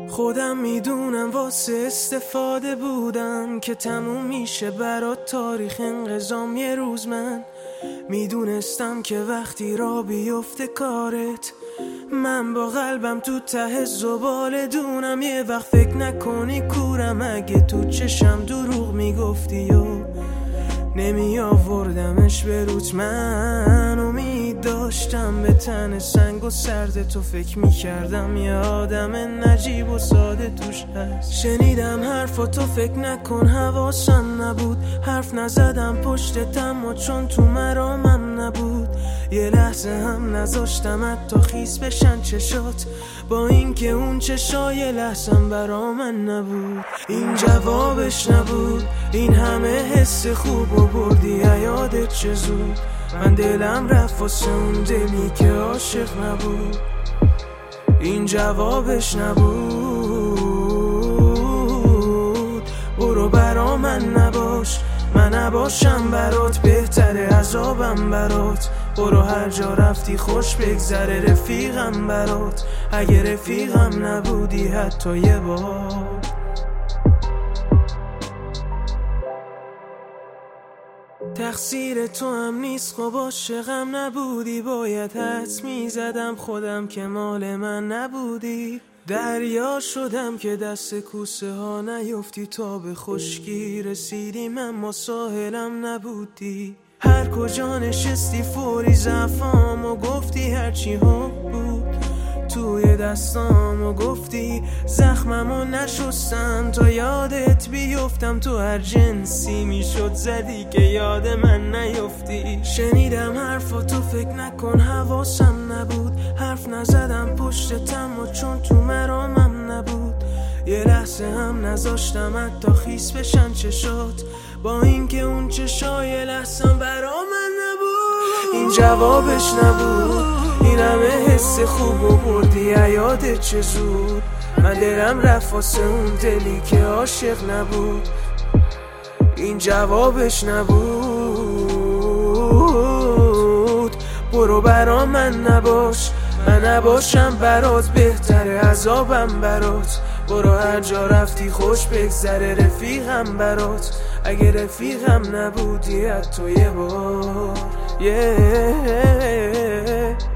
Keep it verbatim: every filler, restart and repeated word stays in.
خودم میدونم واسه استفاده بودم که تموم میشه برات تاریخ انقضام یه روز. من میدونستم که وقتی را بیفته کارت، من با قلبم تو ته زباله دونم. یه وقت فکر نکنی کورم اگه تو چشم دروغ میگفتی و نمی آوردمش به روت. من امید داشتم به تن سنگ و سرد تو، فکر میکردم یه آدم نجیب و ساده توش هست. شنیدم حرفا تو فکر نکن حواسم نبود، حرف نزدم پشتتم و چون تو مرامم نبود. یه لحظه هم نذاشتم حتی خیس بشن چشات، با اینکه اون چشای لحظم برا من نبود. این جوابش نبود، این همه حس خوب و بردی یادت چه زود. من دلم رفت واسه اون دلی که عاشق نبود. این جوابش نبود. برو برا من نباش، من نباشم برات بهتره عذابم برات. برو هر جا رفتی خوش بگذره رفیقم برات، اگه رفیقم نبودی حتی یه بار. تقصیر تو هم نیست خب عاشقم نبودی، باید حدس میزدم خودم که مال من نبودی. دریا شدم که دست کوسه ها نیفتی، تا به خشکی رسیدیم اما ساحلم نبودی. هر کجا نشستی فوری ضعفام و گفتی هرچی هم بود توی دستام و گفتی زخممو نشستم تا یادت بیفتم. تو هر جنسی میشد زدی که یاد من نیفتی. شنیدم حرفا تو فکر نکن حواسم نبود، حرف نزدم پشتتم و چون تو مرامم نبود. یه لحظه هم نذاشتم حتی خیس بشن چشات، با اینکه اون چشای لحظم برا من نبود. این جوابش نبود، این همه حس خوب و بردی یادت چه زود. من دلم رفت واسه اون دلی که عاشق نبود. این جوابش نبود. برو برا من نباش، من نباشم برات بهتره عذابم برات. برو هر جا رفتی خوش بگذره رفیقم برات، اگه رفیقم نبودی حتی یه بار. yeah.